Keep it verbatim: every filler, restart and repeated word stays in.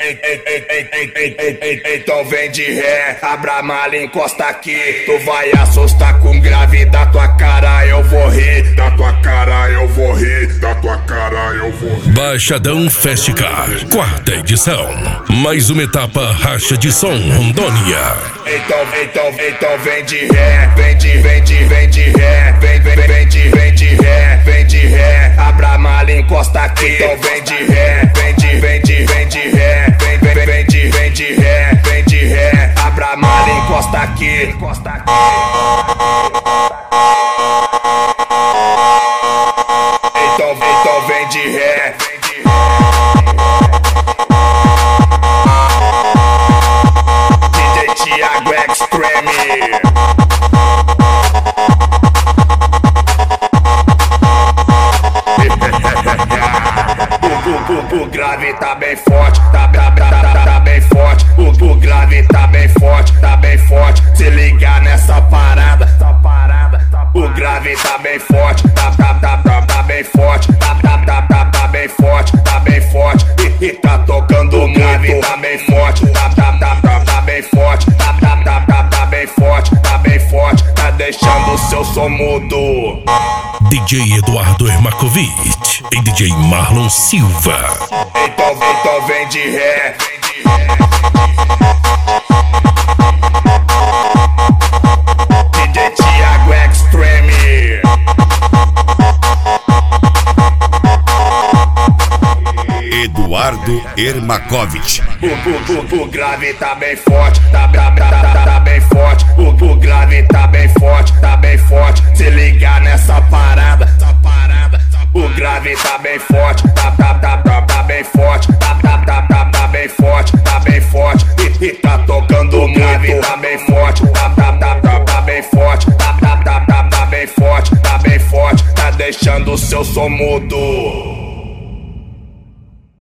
Ei, ei, ei, ei, ei, ei, ei, ei, ei, então vem de ré, abra a mala, encosta aqui. Tu vai assustar com grave, da tua cara eu vou rir. Da tua cara eu vou rir, da tua cara eu vou rir. Baixadão Festicar, quarta edição. Mais uma etapa racha de som Rondônia. Então, então, então vem de ré, vem de, vem de, vem de ré, vem, vem, vem de, vem de ré, vem de ré, abra a mala, encosta aqui. Então vem de ré, vem de, vem de, vem de ré, vem, vem, vem de, vem de ré, vem de ré, abra a mala, encosta aqui, encosta aqui. Então, então vem de ré, vem de ré. O grave tá bem forte, tá, tá, tá, tá, tá bem forte. O, o grave tá bem forte, tá bem forte. Se ligar nessa parada, essa parada. O grave tá bem forte, tá, tá, tá, tá, tá bem forte. Tá, tá, tá, tá, tá bem forte, tá bem forte. E, e tá tocando o grave tá bem forte, tá, tá, tá, tá, tá bem forte. Tá, tá, tá, tá, tá bem forte, tá bem forte. Tá deixando o seu som mudo. D J Eduardo Ermakovic e D J Marlon Silva. Então, então vem de ré, vem de ré. D J Thiago Extreme. Eduardo Ermakovic. O, o, o, o grave tá bem forte, tá, tá, tá, tá, tá bem forte. O, o grave tá bem forte, tá bem forte. Se ligar nessa parada, essa parada. O grave tá bem forte, tá, tá, tá, tá, tá bem forte. Tá, tá, tá, tá, tá bem forte, tá bem forte. E, e tá tocando o grave tá bem forte, tá, tá, tá, tá, tá bem forte. Tá, tá, tá, tá, tá bem forte, tá bem forte. Tá deixando o seu som mudo.